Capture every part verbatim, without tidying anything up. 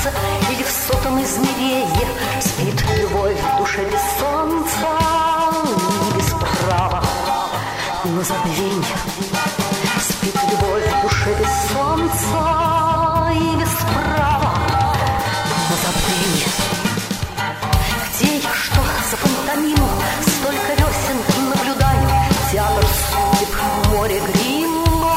сердце, или в сотом измерении спит любовь в душе без солнца и без права на забвенье. Спит любовь в душе без солнца и без права на забвенье. Где я, что за пантомиму, столько весен наблюдаю, театр судеб, море грима.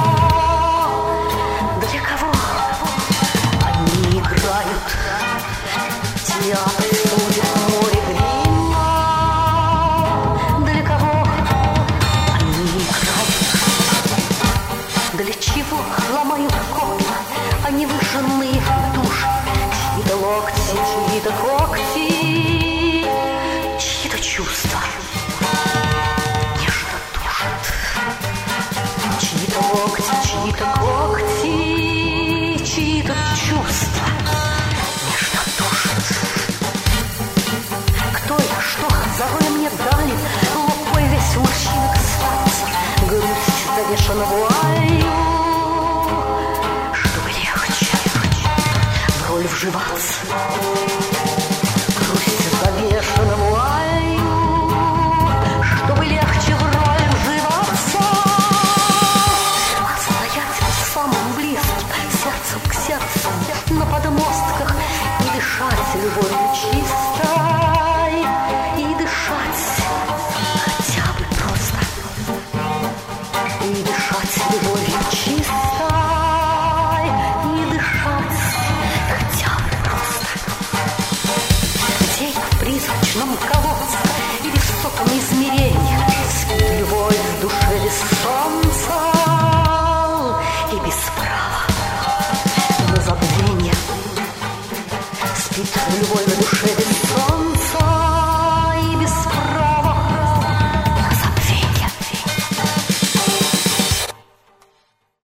Для кого они играют? Театр судеб, море грима. Для кого они играют? Для чего ломают копья они выжженные души? Чьи-то локти, чьи-то когти, чьи-то чувства нежно душат. Чьи-то локти, чьи-то когти, чьи-то чувства нежно душат. Кто я, что за роль мне дали? Лоб мой весь в морщинах остался, грусть завешена вуалью. Чтобы легче в роль вживаться, грусть завешена вуалью. Чтобы легче в роль вживаться, а стоять самым близким, сердцем к сердцу, на подмостках и дышать любовью чистой, и дышать хотя бы просто, и дышать любовью чистой, и дышать хотя бы просто. Где я в призрачном колодце или в сотом измерении спит любовь в душе без солнца и без права на забвенье. Спит любовь в душе без